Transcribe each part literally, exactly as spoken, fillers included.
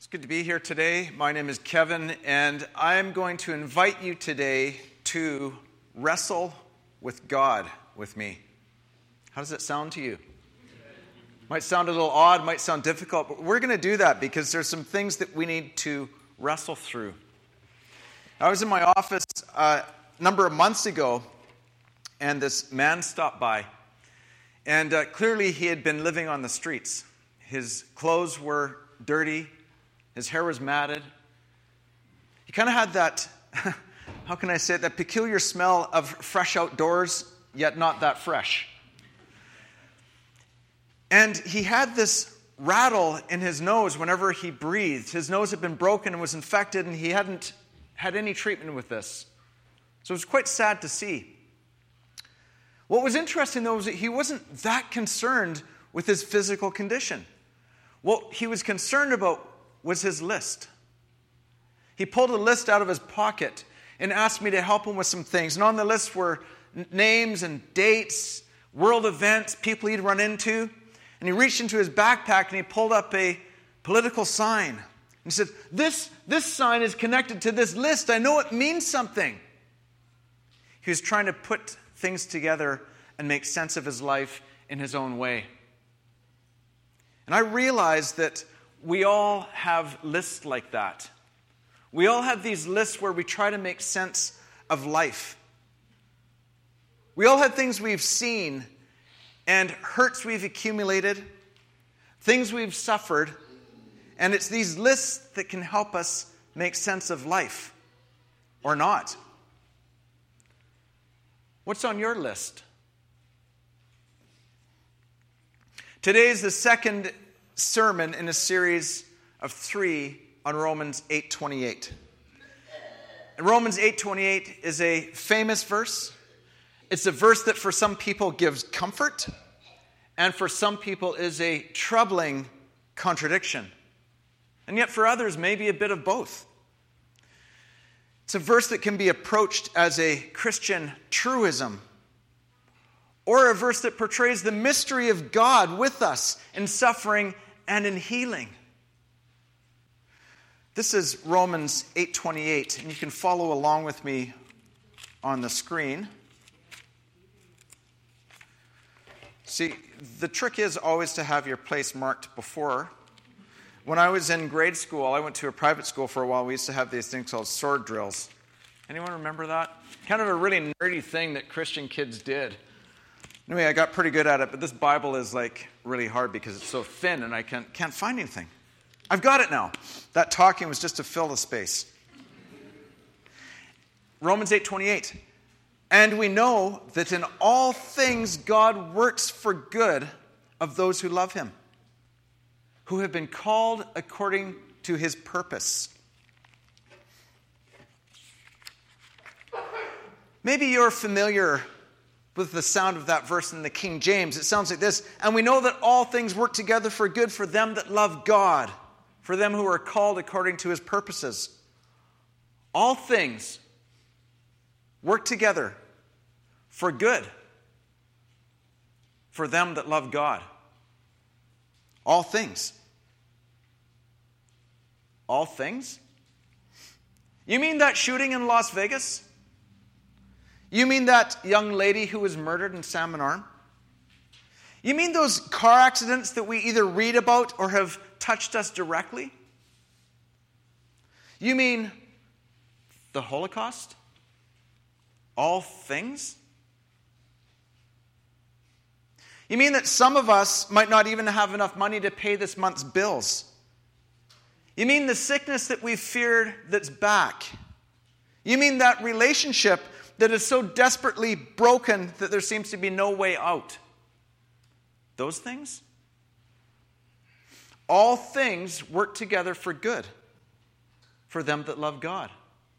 It's good to be here today. My name is Kevin, and I'm going to invite you today to wrestle with God with me. How does that sound to you? Might sound a little odd, might sound difficult, but we're going to do that because there's some things that we need to wrestle through. I was in my office uh, a number of months ago, and this man stopped by. And uh, clearly he had been living on the streets. His clothes were dirty. His hair was matted. He kind of had that, how can I say it, that peculiar smell of fresh outdoors, yet not that fresh. And he had this rattle in his nose whenever he breathed. His nose had been broken and was infected, and he hadn't had any treatment with this. So it was quite sad to see. What was interesting, though, was that he wasn't that concerned with his physical condition. What he was concerned about was his list. He pulled a list out of his pocket and asked me to help him with some things. And on the list were n- names and dates, world events, people he'd run into. And he reached into his backpack and he pulled up a political sign. And he said, this, this sign is connected to this list. I know it means something. He was trying to put things together and make sense of his life in his own way. And I realized that we all have lists like that. We all have these lists where we try to make sense of life. We all have things we've seen and hurts we've accumulated, things we've suffered, and it's these lists that can help us make sense of life, or not. What's on your list? Today is the second sermon in a series of three on Romans eight twenty-eight. And Romans eight twenty-eight is a famous verse. It's a verse that for some people gives comfort, and for some people is a troubling contradiction. And yet for others, maybe a bit of both. It's a verse that can be approached as a Christian truism, or a verse that portrays the mystery of God with us in suffering and in healing. This is Romans eight twenty-eight, and you can follow along with me on the screen. See, the trick is always to have your place marked before. When I was in grade school, I went to a private school for a while. We used to have these things called sword drills. Anyone remember that? Kind of a really nerdy thing that Christian kids did. Anyway, I got pretty good at it, but this Bible is like really hard because it's so thin and I can't, can't find anything. I've got it now. That talking was just to fill the space. Romans eight twenty-eight. And we know that in all things God works for good of those who love him, who have been called according to his purpose. Maybe you're familiar with the sound of that verse in the King James. It sounds like this. And we know that all things work together for good for them that love God, for them who are called according to his purposes. All things work together for good for them that love God. All things. All things? You mean that shooting in Las Vegas? You mean that young lady who was murdered in Salmon Arm? You mean those car accidents that we either read about or have touched us directly? You mean the Holocaust? All things? You mean that some of us might not even have enough money to pay this month's bills? You mean the sickness that we've feared that's back? You mean that relationship that is so desperately broken that there seems to be no way out? Those things? All things work together for good for them that love God.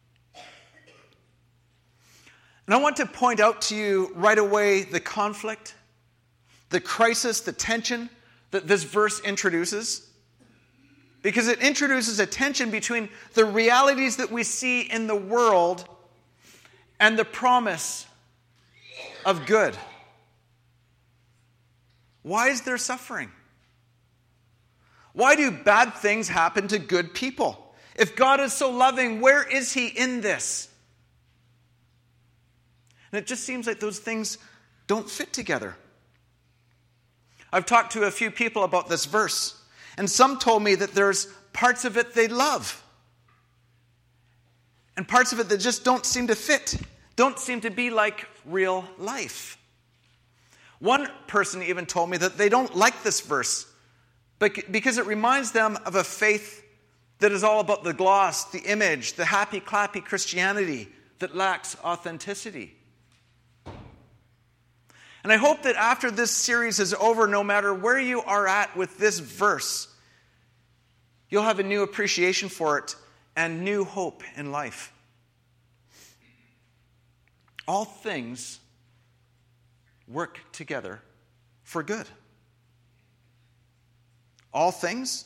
And I want to point out to you right away the conflict, the crisis, the tension that this verse introduces. Because it introduces a tension between the realities that we see in the world and the promise of good. Why is there suffering? Why do bad things happen to good people? If God is so loving, where is he in this? And it just seems like those things don't fit together. I've talked to a few people about this verse, and some told me that there's parts of it they love, and parts of it that just don't seem to fit, don't seem to be like real life. One person even told me that they don't like this verse but because it reminds them of a faith that is all about the gloss, the image, the happy-clappy Christianity that lacks authenticity. And I hope that after this series is over, no matter where you are at with this verse, you'll have a new appreciation for it and new hope in life. All things work together for good. All things.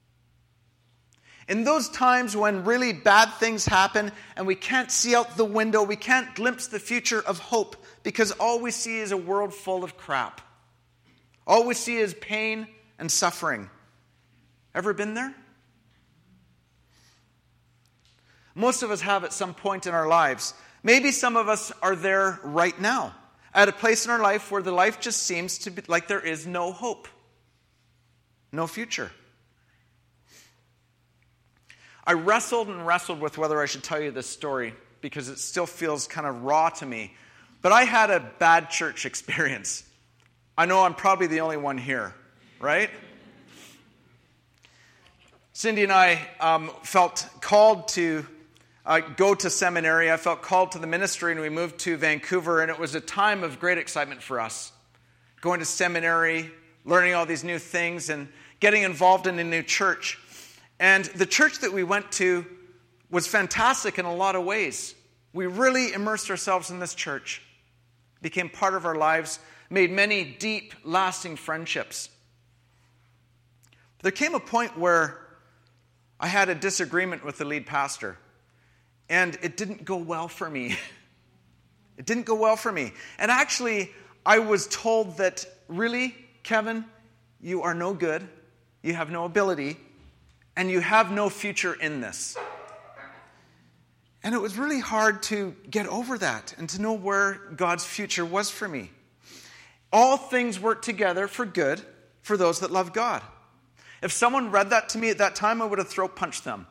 In those times when really bad things happen and we can't see out the window, we can't glimpse the future of hope because all we see is a world full of crap. All we see is pain and suffering. Ever been there? Most of us have at some point in our lives. Maybe some of us are there right now, at a place in our life where the life just seems to be like there is no hope, no future. I wrestled and wrestled with whether I should tell you this story because it still feels kind of raw to me. But I had a bad church experience. I know I'm probably the only one here, right? Cindy and I um, felt called to uh, go to seminary. I felt called to the ministry, and we moved to Vancouver, and it was a time of great excitement for us. Going to seminary, learning all these new things, and getting involved in a new church. And the church that we went to was fantastic in a lot of ways. We really immersed ourselves in this church, became part of our lives, made many deep, lasting friendships. But there came a point where I had a disagreement with the lead pastor, and it didn't go well for me. It didn't go well for me. And actually, I was told that, really, Kevin, you are no good, you have no ability, and you have no future in this. And it was really hard to get over that and to know where God's future was for me. All things work together for good for those that love God. If someone read that to me at that time, I would have throat punched them.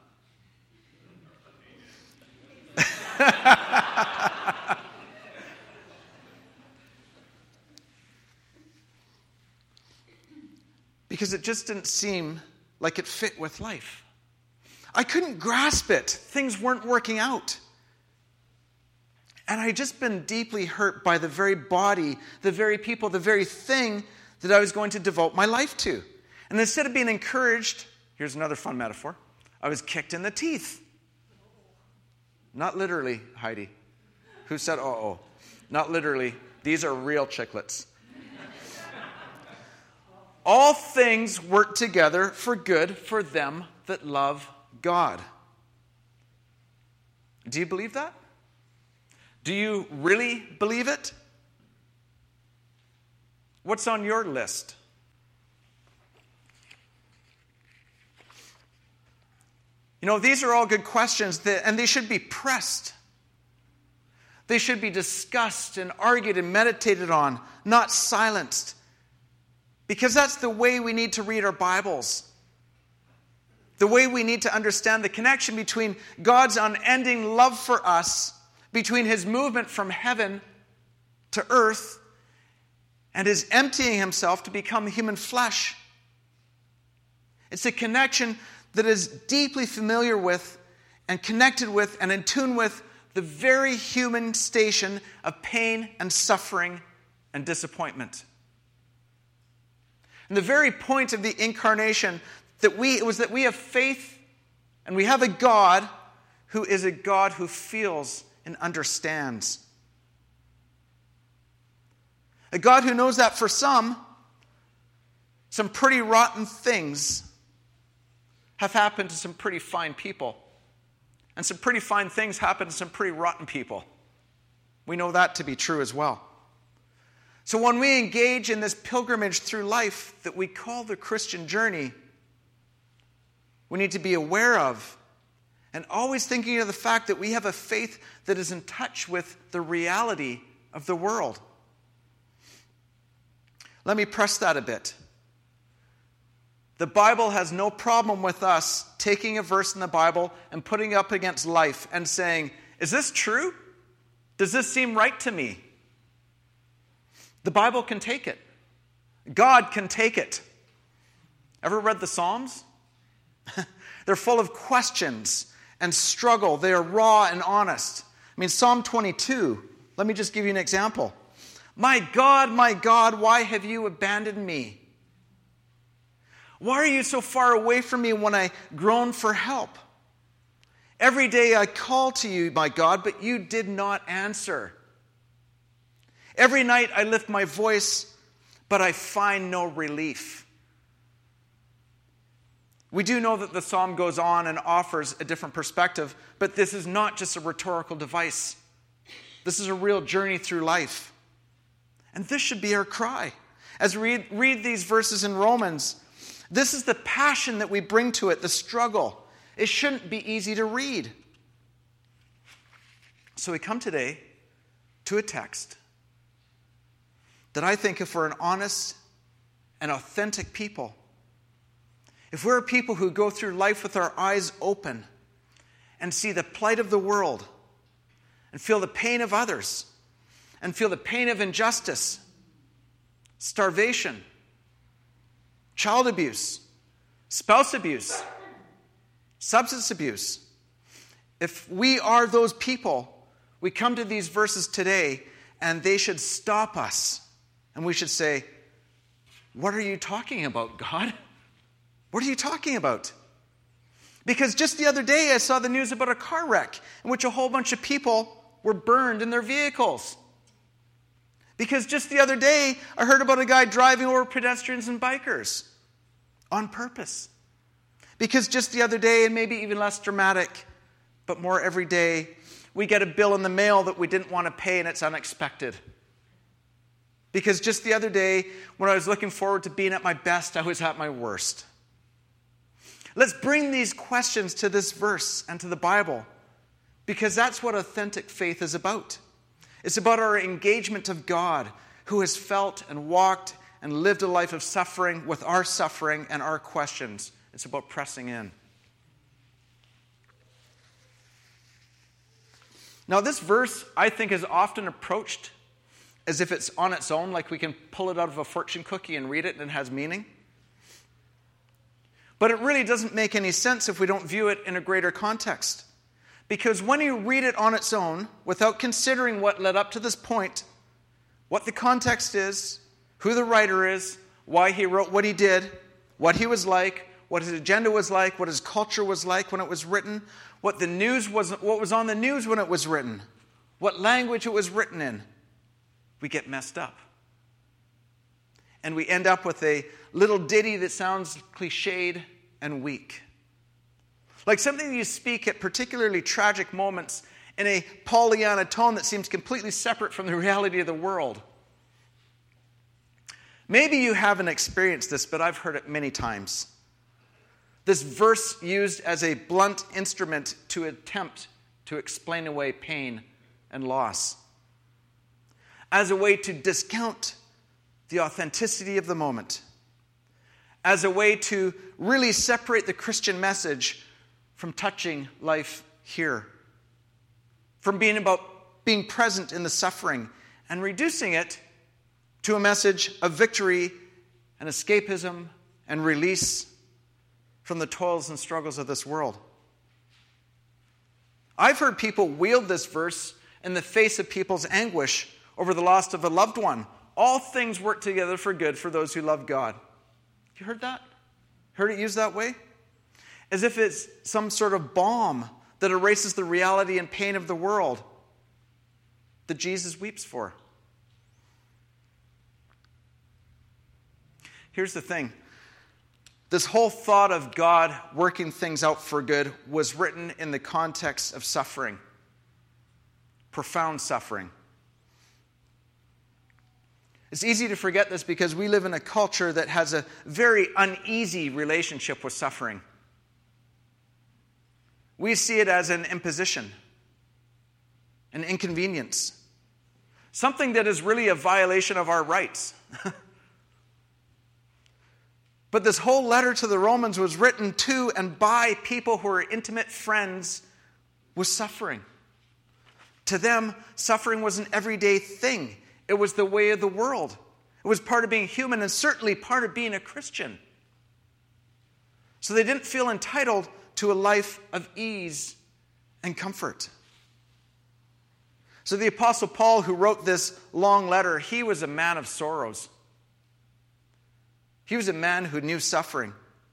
Because it just didn't seem like it fit with life. I couldn't grasp it. Things weren't working out. And I had just been deeply hurt by the very body, the very people, the very thing that I was going to devote my life to. And instead of being encouraged, here's another fun metaphor, I was kicked in the teeth. Not literally, Heidi. Who said, uh-oh? Not literally. These are real chiclets. All things work together for good for them that love God. Do you believe that? Do you really believe it? What's on your list? You know, these are all good questions, that, and they should be pressed. They should be discussed and argued and meditated on, not silenced. Because that's the way we need to read our Bibles. The way we need to understand the connection between God's unending love for us, between his movement from heaven to earth, and his emptying himself to become human flesh. It's a connection that is deeply familiar with and connected with and in tune with the very human station of pain and suffering and disappointment. And the very point of the incarnation that we was that we have faith and we have a God who is a God who feels and understands. A God who knows that for some, some pretty rotten things have happened to some pretty fine people. And some pretty fine things happen to some pretty rotten people. We know that to be true as well. So when we engage in this pilgrimage through life that we call the Christian journey, we need to be aware of, and always thinking of the fact that we have a faith that is in touch with the reality of the world. Let me press that a bit. The Bible has no problem with us taking a verse in the Bible and putting it up against life and saying, is this true? Does this seem right to me? The Bible can take it. God can take it. Ever read the Psalms? They're full of questions and struggle. They are raw and honest. I mean, Psalm twenty-two, let me just give you an example. My God, my God, why have you abandoned me? Why are you so far away from me when I groan for help? Every day I call to you, my God, but you did not answer. Every night I lift my voice, but I find no relief. We do know that the psalm goes on and offers a different perspective, but this is not just a rhetorical device. This is a real journey through life. And this should be our cry. As we read, read these verses in Romans, this is the passion that we bring to it, the struggle. It shouldn't be easy to read. So we come today to a text that I think if we're an honest and authentic people, if we're a people who go through life with our eyes open and see the plight of the world and feel the pain of others and feel the pain of injustice, starvation, child abuse, spouse abuse, substance abuse, if we are those people, we come to these verses today and they should stop us and we should say, what are you talking about, God? What are you talking about? Because just the other day I saw the news about a car wreck in which a whole bunch of people were burned in their vehicles. Because just the other day I heard about a guy driving over pedestrians and bikers on purpose. Because just the other day, and maybe even less dramatic, but more every day, we get a bill in the mail that we didn't want to pay and it's unexpected. Because just the other day, when I was looking forward to being at my best, I was at my worst. Let's bring these questions to this verse and to the Bible, because that's what authentic faith is about. It's about our engagement of God, who has felt and walked and lived a life of suffering with our suffering and our questions. It's about pressing in. Now, this verse, I think, is often approached as if it's on its own, like we can pull it out of a fortune cookie and read it and it has meaning. But it really doesn't make any sense if we don't view it in a greater context. Because when you read it on its own, without considering what led up to this point, what the context is, who the writer is, why he wrote what he did, what he was like, what his agenda was like, what his culture was like when it was written, what the news was, what was on the news when it was written, what language it was written in, we get messed up. And we end up with a little ditty that sounds cliched and weak. Like something you speak at particularly tragic moments in a Pollyanna tone that seems completely separate from the reality of the world. Maybe you haven't experienced this, but I've heard it many times. This verse used as a blunt instrument to attempt to explain away pain and loss. As a way to discount the authenticity of the moment. As a way to really separate the Christian message from touching life here. From being about being present in the suffering and reducing it to a message of victory and escapism and release from the toils and struggles of this world. I've heard people wield this verse in the face of people's anguish over the loss of a loved one. All things work together for good for those who love God. You heard that? Heard it used that way? As if it's some sort of balm that erases the reality and pain of the world that Jesus weeps for. Here's the thing. This whole thought of God working things out for good was written in the context of suffering. Profound suffering. It's easy to forget this because we live in a culture that has a very uneasy relationship with suffering. we see it as an imposition, an inconvenience, something that is really a violation of our rights. But this whole letter to the Romans was written to and by people who are intimate friends with suffering. To them, suffering was an everyday thing. It was the way of the world. It was part of being human and certainly part of being a Christian. So they didn't feel entitled to a life of ease and comfort. So the Apostle Paul, who wrote this long letter, he was a man of sorrows. He was a man who knew suffering.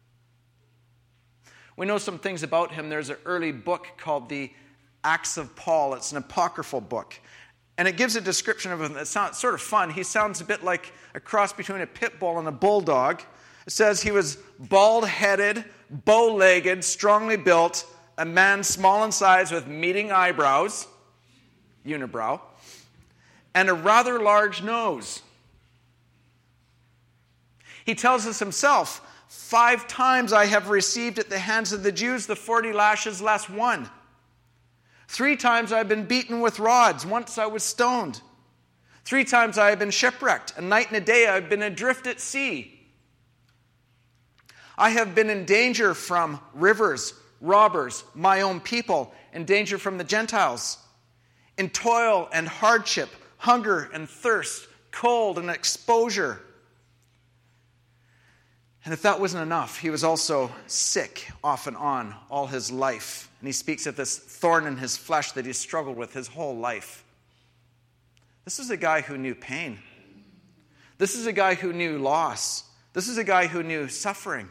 We know some things about him. There's an early book called the Acts of Paul. It's an apocryphal book. And it gives a description of him that sounds sort of fun. He sounds a bit like a cross between a pit bull and a bulldog. It says he was bald-headed, bow-legged, strongly built, a man small in size with meeting eyebrows, unibrow, and a rather large nose. He tells us himself, five times I have received at the hands of the Jews the forty lashes less one. Three times I have been beaten with rods. Once I was stoned. Three times I have been shipwrecked. A night and a day I have been adrift at sea. I have been in danger from rivers, robbers, my own people, in danger from the Gentiles, in toil and hardship, hunger and thirst, cold and exposure. And if that wasn't enough, he was also sick off and on all his life. And he speaks of this thorn in his flesh that he struggled with his whole life. This is a guy who knew pain. This is a guy who knew loss. This is a guy who knew suffering.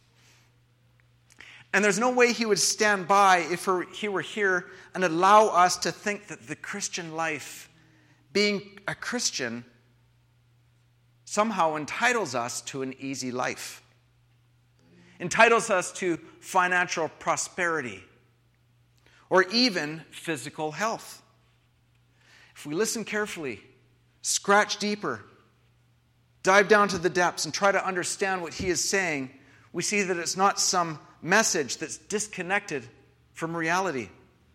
And there's no way he would stand by if he were here and allow us to think that the Christian life, being a Christian, somehow entitles us to an easy life. Entitles us to financial prosperity or even physical health. If we listen carefully, scratch deeper, dive down to the depths and try to understand what he is saying, we see that it's not some message that's disconnected from reality.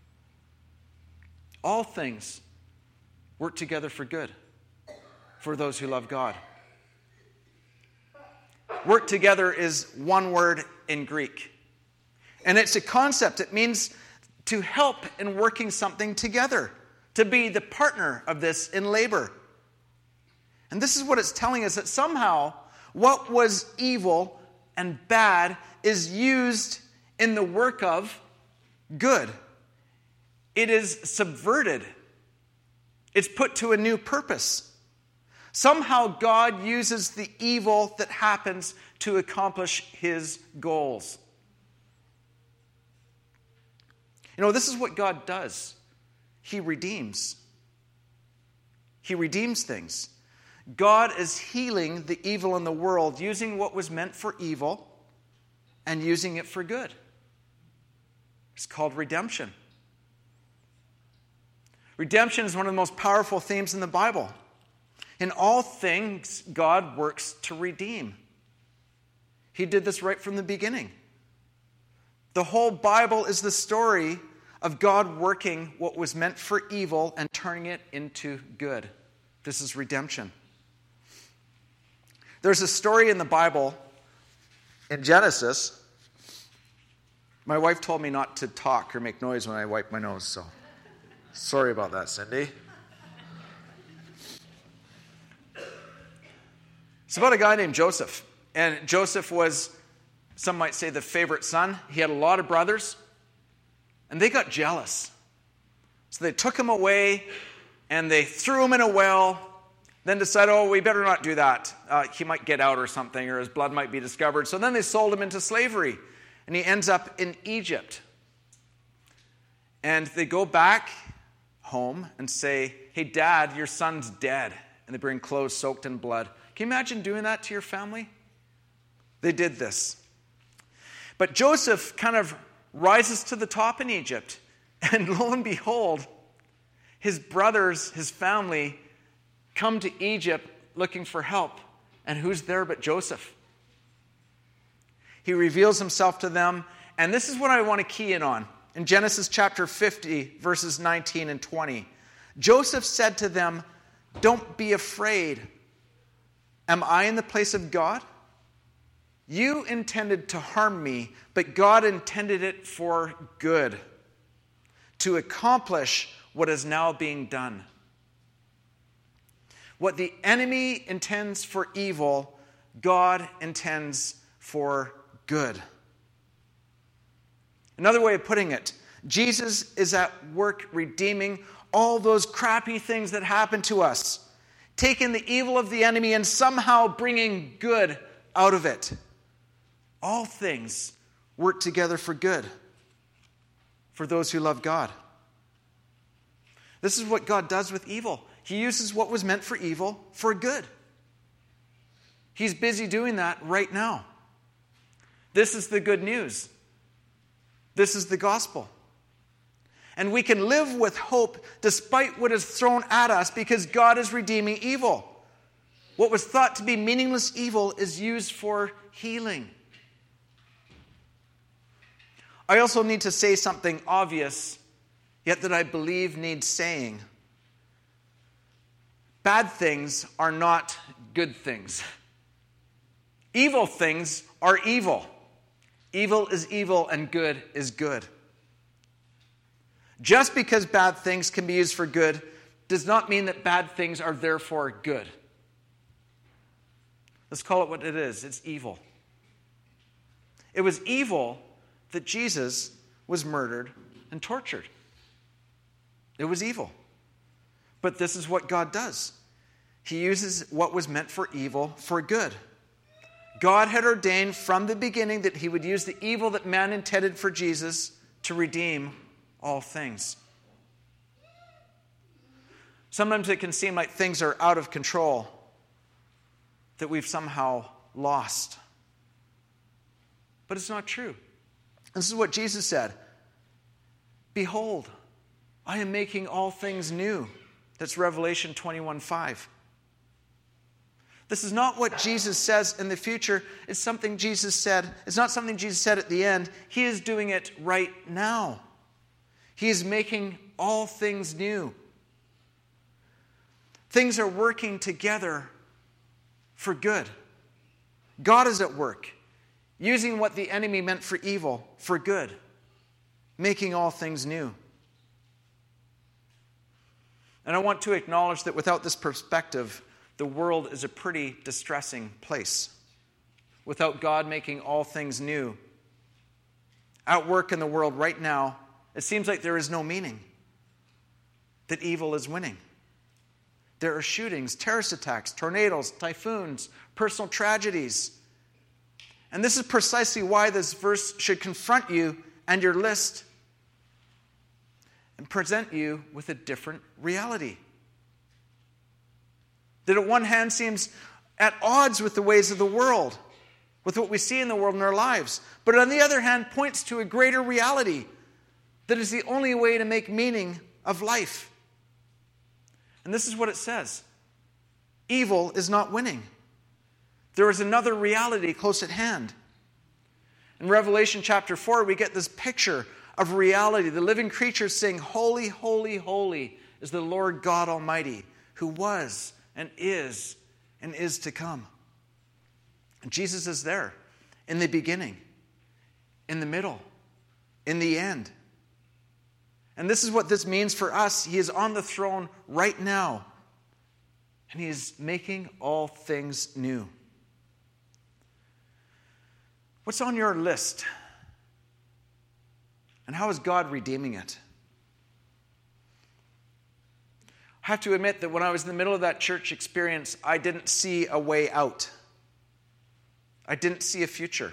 All things work together for good for those who love God. Work together is one word in Greek. And it's a concept. It means to help in working something together, to be the partner of this in labor. And this is what it's telling us, that somehow what was evil and bad is used in the work of good. It is subverted. It's put to a new purpose. Somehow God uses the evil that happens to accomplish his goals. You know, this is what God does. He redeems. He redeems things. God is healing the evil in the world, using what was meant for evil and using it for good. It's called redemption. Redemption is one of the most powerful themes in the Bible. In all things, God works to redeem. He did this right from the beginning. The whole Bible is the story of God working what was meant for evil and turning it into good. This is redemption. There's a story in the Bible, in Genesis. My wife told me not to talk or make noise when I wipe my nose, so sorry about that, Cindy. It's about a guy named Joseph. And Joseph was, some might say, the favorite son. He had a lot of brothers. And they got jealous. So they took him away and they threw him in a well. Then decided, oh, we better not do that. Uh, he might get out or something, or his blood might be discovered. So then they sold him into slavery. And he ends up in Egypt. And they go back home and say, hey, Dad, your son's dead. And they bring clothes soaked in blood. Can you imagine doing that to your family? They did this. But Joseph kind of rises to the top in Egypt. And lo and behold, his brothers, his family, come to Egypt looking for help. And who's there but Joseph? He reveals himself to them. And this is what I want to key in on. in Genesis chapter fifty, verses nineteen and twenty. Joseph said to them, "Don't be afraid. Am I in the place of God? You intended to harm me, but God intended it for good, to accomplish what is now being done." What the enemy intends for evil, God intends for good. Another way of putting it, Jesus is at work redeeming all those crappy things that happen to us, taking the evil of the enemy and somehow bringing good out of it. All things work together for good for those who love God. This is what God does with evil. He uses what was meant for evil for good. He's busy doing that right now. This is the good news. This is the gospel. And we can live with hope despite what is thrown at us because God is redeeming evil. What was thought to be meaningless evil is used for healing. I also need to say something obvious, yet that I believe needs saying. Bad things are not good things. Evil things are evil. Evil is evil and good is good. Just because bad things can be used for good does not mean that bad things are therefore good. Let's call it what it is. It's evil. It was evil that Jesus was murdered and tortured. It was evil. But this is what God does. He uses what was meant for evil for good. God had ordained from the beginning that he would use the evil that man intended for Jesus to redeem all things. Sometimes it can seem like things are out of control, that we've somehow lost. But it's not true. This is what Jesus said. "Behold, I am making all things new." That's Revelation twenty-one five. This is not what Jesus says in the future. It's something Jesus said. It's not something Jesus said at the end. He is doing it right now. He is making all things new. Things are working together for good. God is at work, using what the enemy meant for evil for good, making all things new. And I want to acknowledge that without this perspective, the world is a pretty distressing place. Without God making all things new, at work in the world right now, it seems like there is no meaning, that evil is winning. There are shootings, terrorist attacks, tornadoes, typhoons, personal tragedies. And this is precisely why this verse should confront you and your list and present you with a different reality. That at one hand seems at odds with the ways of the world, with what we see in the world in our lives, but on the other hand points to a greater reality that is the only way to make meaning of life. And this is what it says. Evil is not winning. There is another reality close at hand. In Revelation chapter four, we get this picture of reality. The living creatures sing, "Holy, holy, holy is the Lord God Almighty, who was and is and is to come." And Jesus is there in the beginning, in the middle, in the end. And this is what this means for us. He is on the throne right now, and he is making all things new. What's on your list? And how is God redeeming it? I have to admit that when I was in the middle of that church experience, I didn't see a way out. I didn't see a future.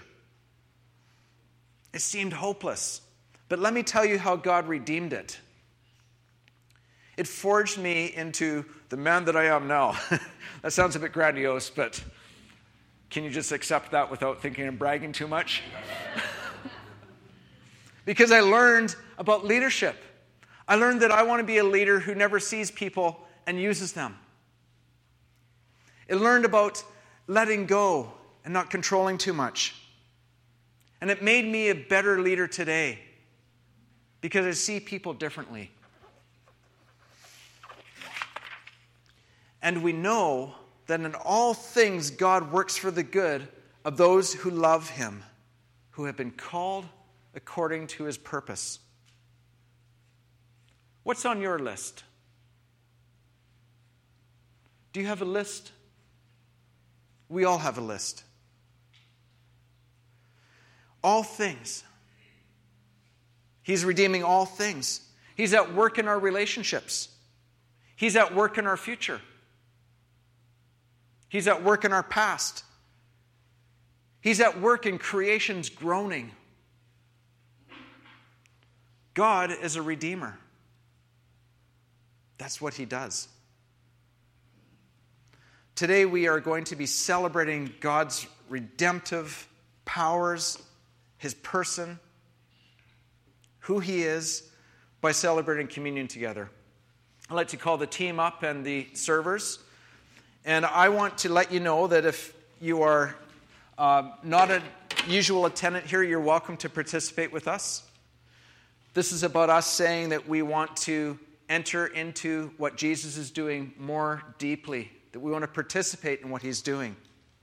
It seemed hopeless. But let me tell you how God redeemed it. It forged me into the man that I am now. That sounds a bit grandiose, but can you just accept that without thinking and bragging too much? Because I learned about leadership. I learned that I want to be a leader who never sees people and uses them. I learned about letting go and not controlling too much. And it made me a better leader today. because I see people differently. And we know that in all things God works for the good of those who love him, who have been called according to his purpose. What's on your list? Do you have a list? We all have a list. All things. He's redeeming all things. He's at work in our relationships. He's at work in our future. He's at work in our past. He's at work in creation's groaning. God is a redeemer. That's what he does. Today we are going to be celebrating God's redemptive powers, his person, who he is, by celebrating communion together. I'd like to call the team up and the servers. And I want to let you know that if you are uh, not a usual attendant here, you're welcome to participate with us. This is about us saying that we want to enter into what Jesus is doing more deeply, that we want to participate in what he's doing.